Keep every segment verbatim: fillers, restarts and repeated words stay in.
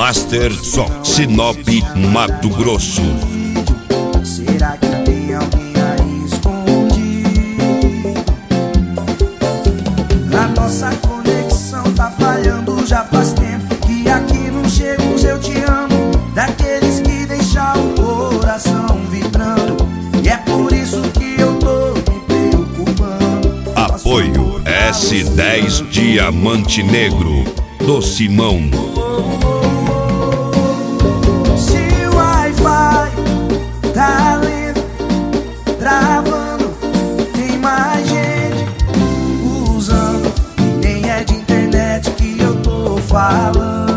Master Som, Sinop, Mato Grosso. Será que tem alguém aí escondido? A nossa conexão tá falhando já faz tempo, que aqui não chega o eu te amo, daqueles que deixam o coração vibrando. E é por isso que eu tô me preocupando. Apoio S dez Diamante Negro do Simão. Se o Wi-Fi tá lento, travando, tem mais gente usando, nem é de internet que eu tô falando.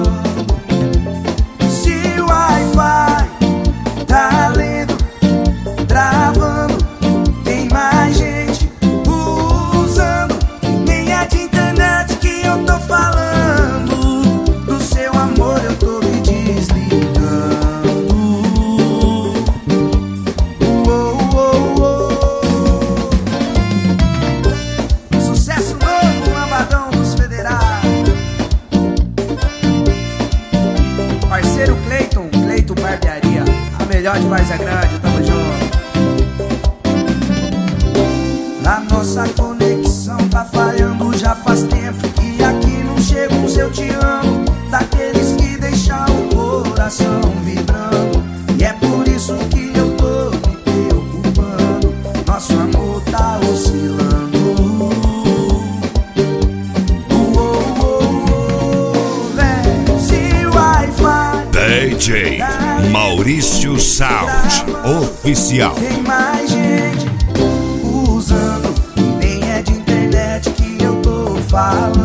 Se o Wi-Fi tá lento, travando, tem mais gente usando, nem é de internet que eu tô falando. Do seu amor eu tô me desligando. Oh, oh, oh. Sucesso novo, Lambadão dos Federais. Parceiro Cleiton, Cleiton Barbearia, a melhor de Várzea Grande, tamo junto. A nossa conexão tá falhando já faz tempo, e aqui não chega um eu te amo, daqueles que deixam o coração vibrando. E é por isso que eu tô me preocupando, nosso amor tá oscilando. Oh, oh, oh, véi. Se o Wi-Fi D J Maurício Sound Oficial. tem mais gente usando, nem é de internet que eu tô falando.